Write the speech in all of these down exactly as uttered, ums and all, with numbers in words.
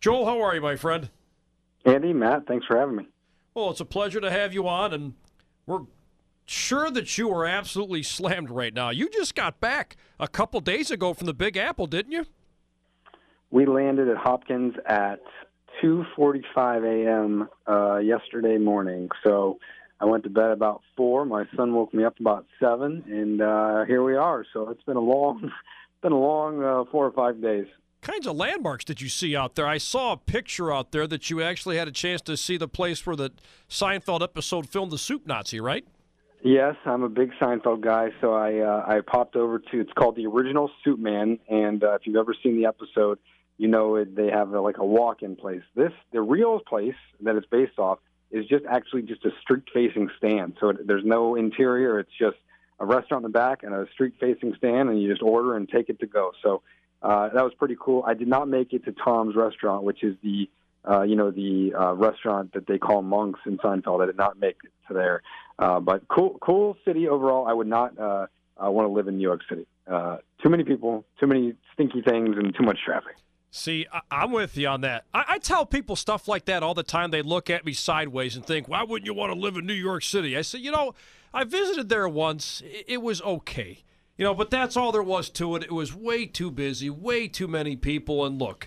Joel, how are you, my friend? Andy, Matt, thanks for having me. Well, it's a pleasure to have you on, and we're sure that you are absolutely slammed right now. You just got back a couple days ago from the Big Apple, didn't you? We landed at Hopkins at two forty-five a.m. Uh, yesterday morning. So I went to bed about four. My son woke me up about seven, and uh, here we are. So it's been a long, been a long uh, four or five days. Kinds of landmarks did you see out there? I saw a picture out there that you actually had a chance to see the place where the Seinfeld episode filmed, the Soup Nazi, right? Yes, I'm a big Seinfeld guy, so I uh, I popped over to, it's called The Original Soup Man, and uh, if you've ever seen the episode, you know it, they have a, like a walk-in place. This, the real place that it's based off, is just actually just a street-facing stand. So it, there's no interior. It's just a restaurant in the back and a street-facing stand, and you just order and take it to go. So uh, that was pretty cool. I did not make it to Tom's Restaurant, which is the uh, you know the uh, restaurant that they call monks in Seinfeld. I did not make it to there. Uh, but cool, cool city overall. I would not uh, uh, want to live in New York City. Uh, too many people, too many stinky things, and too much traffic. See, I- I'm with you on that. I-, I tell people stuff like that all the time. They look at me sideways and think, why wouldn't you want to live in New York City? I say, you know, I visited there once. It, it was okay. You know, but that's all there was to it. It was way too busy, way too many people. And look,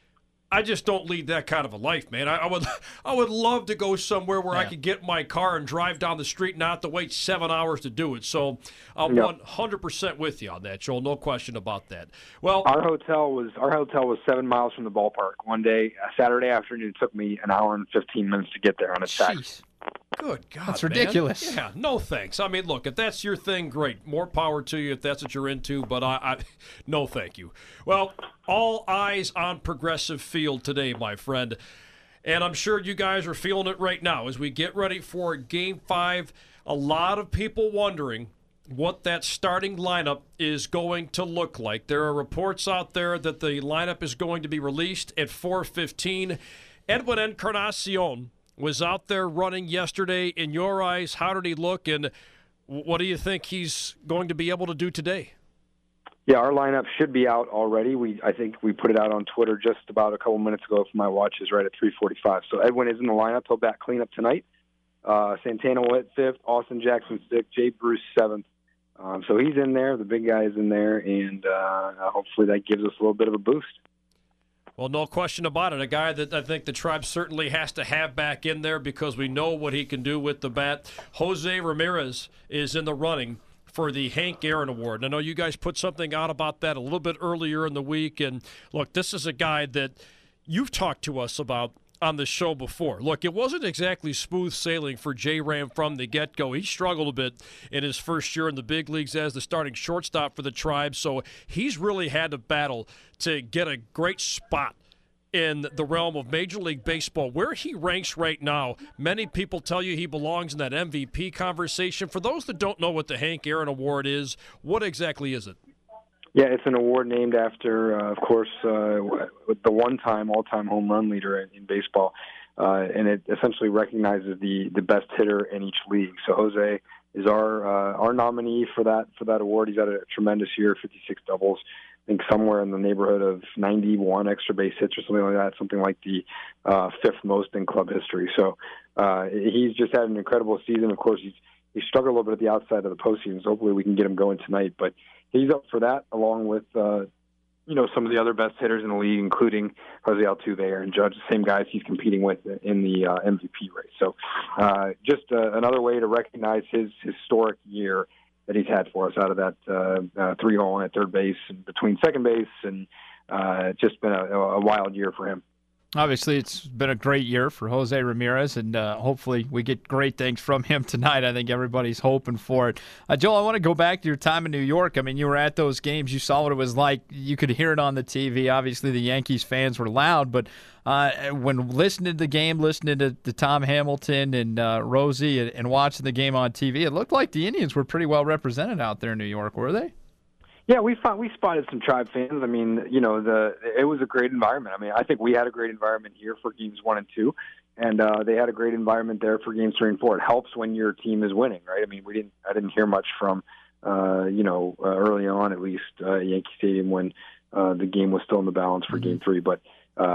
I just don't lead that kind of a life, man. I, I would I would love to go somewhere where yeah. I could get in my car and drive down the street and not have to wait seven hours to do it. So I'm yep. one hundred percent with you on that, Joel. No question about that. Well, our hotel was our hotel was seven miles from the ballpark. One day, a Saturday afternoon, it took me an hour and fifteen minutes to get there on a taxi. Good God, that's man. ridiculous. Yeah, no thanks. I mean, look, if that's your thing, great. More power to you if that's what you're into, but I, I no thank you. Well, all eyes on Progressive Field today, my friend. And I'm sure you guys are feeling it right now as we get ready for Game five. A lot of people wondering what that starting lineup is going to look like. There are reports out there that the lineup is going to be released at four fifteen. Edwin Encarnacion was out there running yesterday. In your eyes, how did he look, and what do you think he's going to be able to do today? Yeah, our lineup should be out already. We, I think we put it out on Twitter just about a couple minutes ago. If my watch is right at three forty-five. So Edwin is in the lineup. He'll bat cleanup tonight. Uh, Santana will hit fifth. Austin Jackson sixth. Jay Bruce seventh. Um, so he's in there. The big guy is in there, and uh, hopefully that gives us a little bit of a boost. Well, no question about it. A guy that I think the Tribe certainly has to have back in there because we know what he can do with the bat. Jose Ramirez is in the running for the Hank Aaron Award. And I know you guys put something out about that a little bit earlier in the week. And, look, this is a guy that you've talked to us about on the show before. Look, it wasn't exactly smooth sailing for J-Ram from the get-go. He struggled a bit in his first year in the big leagues as the starting shortstop for the Tribe, so he's really had to battle to get a great spot in the realm of Major League Baseball. Where he ranks right now, many people tell you he belongs in that M V P conversation. For those that don't know what the Hank Aaron Award is, what exactly is it? Yeah, it's an award named after, uh, of course, uh, the one-time all-time home run leader in, in baseball, uh, and it essentially recognizes the, the best hitter in each league. So Jose is our uh, our nominee for that for that award. He's had a tremendous year, fifty-six doubles, I think somewhere in the neighborhood of ninety-one extra base hits or something like that, something like the uh, fifth most in club history. So uh, he's just had an incredible season. Of course, he's he struggled a little bit at the outside of the postseason, so hopefully we can get him going tonight. But he's up for that, along with uh, you know some of the other best hitters in the league, including Jose Altuve, Aaron Judge, the same guys he's competing with in the uh, M V P race. So uh, just uh, another way to recognize his historic year that he's had for us out of that uh, uh, three hole at third base and between second base, and uh, just been a, a wild year for him. Obviously, it's been a great year for Jose Ramirez, and uh, hopefully we get great things from him tonight. I think everybody's hoping for it. Uh, Joel, I want to go back to your time in New York. I mean, you were at those games. You saw what it was like. You could hear it on the T V. Obviously, the Yankees fans were loud, but uh, when listening to the game, listening to, to Tom Hamilton and uh, Rosie and, and watching the game on T V, it looked like the Indians were pretty well represented out there in New York, were they? Yeah, we found, we spotted some Tribe fans. I mean, you know, the it was a great environment. I mean, I think we had a great environment here for games one and two, and uh, they had a great environment there for games three and four. It helps when your team is winning, right? I mean, we didn't I didn't hear much from, uh, you know, uh, early on at least uh, Yankee Stadium when uh, the game was still in the balance for mm-hmm. game three, but. Uh,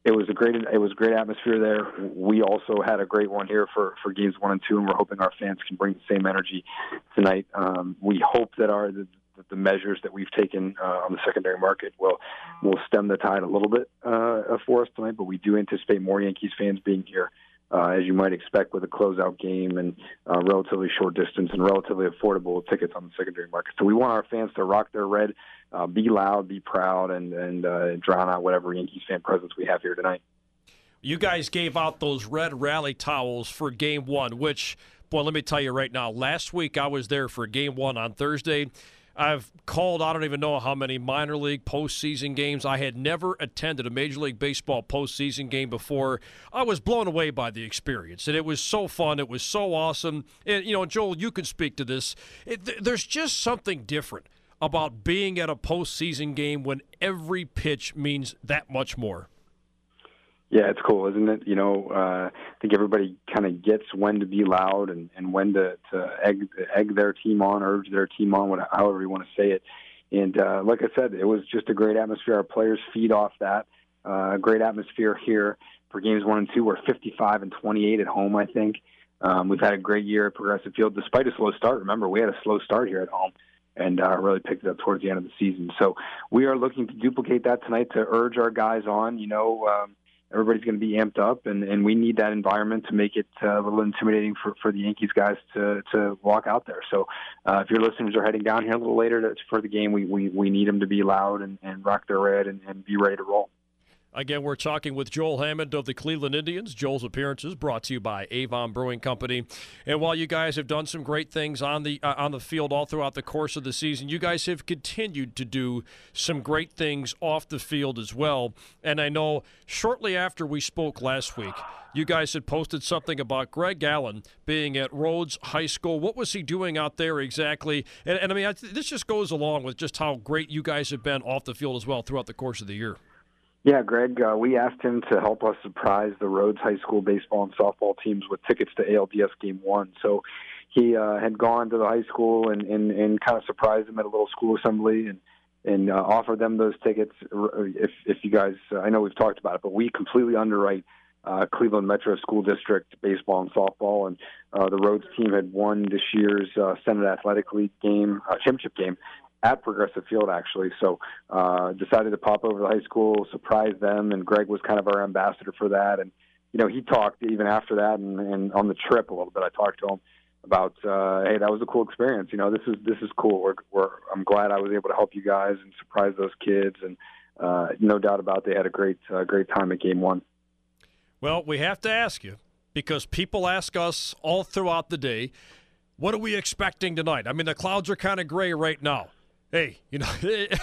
It was a great it was a great atmosphere there. We also had a great one here for, for games one and two, and we're hoping our fans can bring the same energy tonight. Um, we hope that our the, the measures that we've taken uh, on the secondary market will will stem the tide a little bit uh, for us tonight. But we do anticipate more Yankees fans being here, uh, as you might expect, with a closeout game and uh, relatively short distance and relatively affordable tickets on the secondary market. So we want our fans to rock their red. Uh, be loud, be proud, and, and uh, drown out whatever Yankees fan presence we have here tonight. You guys gave out those red rally towels for game one, which, boy, let me tell you right now, last week I was there for game one on Thursday. I've called, I don't even know how many minor league postseason games. I had never attended a Major League Baseball postseason game before. I was blown away by the experience, and it was so fun. It was so awesome. And, you know, Joel, you can speak to this. It, th- there's just something different about being at a postseason game when every pitch means that much more. Yeah, it's cool, isn't it? You know, uh, I think everybody kind of gets when to be loud and, and when to, to egg, egg their team on, urge their team on, whatever, however you want to say it. And uh, like I said, it was just a great atmosphere. Our players feed off that. Uh, great atmosphere here for games one and two. We're fifty-five and twenty-eight at home, I think. Um, we've had a great year at Progressive Field, despite a slow start. Remember, we had a slow start here at home, and uh, really picked it up towards the end of the season. So we are looking to duplicate that tonight to urge our guys on. You know, um, everybody's going to be amped up, and, and we need that environment to make it uh, a little intimidating for, for the Yankees guys to, to walk out there. So uh, if your listeners are heading down here a little later to, for the game, we, we, we need them to be loud and, and rock their red and, and be ready to roll. Again, we're talking with Joel Hammond of the Cleveland Indians. Joel's appearances brought to you by Avon Brewing Company. And while you guys have done some great things on the uh, on the field all throughout the course of the season, you guys have continued to do some great things off the field as well. And I know shortly after we spoke last week, you guys had posted something about Greg Allen being at Rhodes High School. What was he doing out there exactly? And, and I mean, I, this just goes along with just how great you guys have been off the field as well throughout the course of the year. Yeah, Greg, uh, we asked him to help us surprise the Rhodes High School baseball and softball teams with tickets to A L D S Game one. So he uh, had gone to the high school and, and, and kind of surprised them at a little school assembly and, and uh, offered them those tickets. If, if you guys, uh, I know we've talked about it, but we completely underwrite uh, Cleveland Metro School District baseball and softball. And uh, the Rhodes team had won this year's uh, Senate Athletic League game, uh, championship game, at Progressive Field, actually. So uh, decided to pop over to the high school, surprise them, and Greg was kind of our ambassador for that. And, you know, he talked even after that and, and on the trip a little bit. I talked to him about, uh, hey, that was a cool experience. You know, this is this is cool. We're, we're, I'm glad I was able to help you guys and surprise those kids. And uh, no doubt about it, they had a great, uh, great time at Game one. Well, we have to ask you, because people ask us all throughout the day, what are we expecting tonight? I mean, the clouds are kind of gray right now. Hey, you know,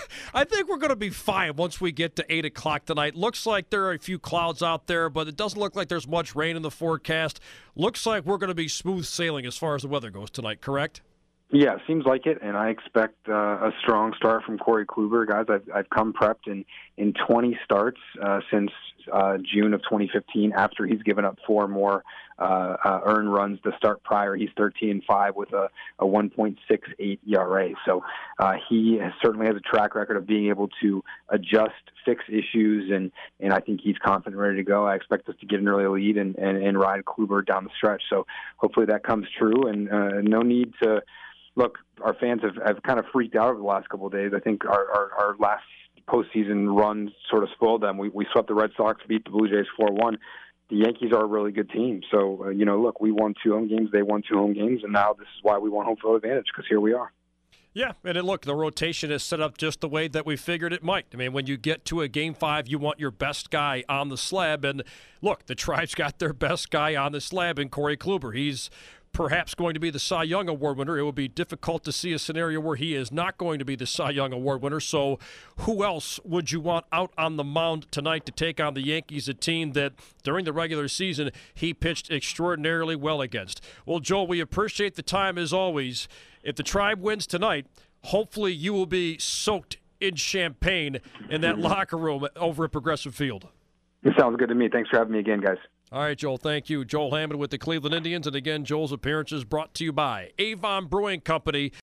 I think we're going to be fine once we get to eight o'clock tonight. Looks like there are a few clouds out there, but it doesn't look like there's much rain in the forecast. Looks like we're going to be smooth sailing as far as the weather goes tonight, correct? Yeah, seems like it, and I expect uh, a strong start from Corey Kluber. Guys, I've, I've come prepped in, in twenty starts uh, since uh, June of twenty fifteen, after he's given up four more uh, uh, earned runs to start prior. He's thirteen and five with a, a one point six eight E R A. So uh, he has, certainly has a track record of being able to adjust, fix issues, and, and I think he's confident, ready to go. I expect us to get an early lead and, and, and ride Kluber down the stretch. So hopefully that comes true, and uh, no need to – look, our fans have, have kind of freaked out over the last couple of days. I think our, our, our last postseason run sort of spoiled them. We, we swept the Red Sox, beat the Blue Jays four one. The Yankees are a really good team. So, uh, you know, look, we won two home games. They won two home games, and now this is why we want home field advantage, because here we are. Yeah, and then look, the rotation is set up just the way that we figured it might. I mean, when you get to a game five, you want your best guy on the slab. And look, the Tribe's got their best guy on the slab in Corey Kluber. He's perhaps going to be the Cy Young Award winner. It would be difficult to see a scenario where he is not going to be the Cy Young Award winner. So who else would you want out on the mound tonight to take on the Yankees, a team that during the regular season he pitched extraordinarily well against? Well, Joel, we appreciate the time as always. If the Tribe wins tonight, hopefully you will be soaked in champagne in that locker room over at Progressive Field. It sounds good to me. Thanks for having me again, guys. All right, Joel, thank you. Joel Hammond with the Cleveland Indians. And again, Joel's appearances brought to you by Avon Brewing Company.